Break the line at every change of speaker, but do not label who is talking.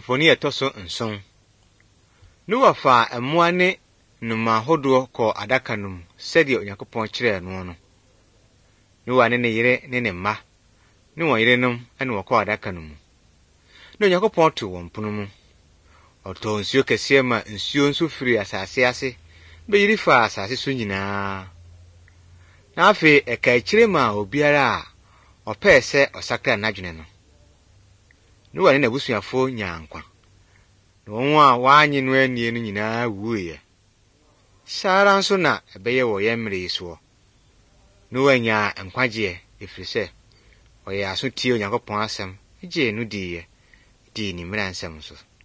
Mfoni etoso nson. Noa fa emmoa ne nnoma hodo kɔ adaka num sɛdeɛ Onyankopɔn kyerɛɛ no no. Noa ne yere ne ne mma ne wɔn yerenom ne wɔkɔ adaka no mu. Na Onyankopɔn to wɔn pono mu. Ɔtɔ nsuo kɛseɛ ma nsuo nso firi asase ase beyiri fa asase so nyinaa. Na afei ɛka ma obiara a ɔpɛɛ sɛ ɔsakra n'adwene no. Noa ne n'abusuafo nyaa nkwa. Na wɔn a wɔanye no anie no nyinaa wuiɛ. Saa nso na ɛbɛyɛ wɔ yɛn mmere yi so. Noa nyaa nkwagyeɛ ɛfiri sɛ ɔyɛ aso tie Onyankopɔn asɛm gye no dii ne mmara nsɛm so.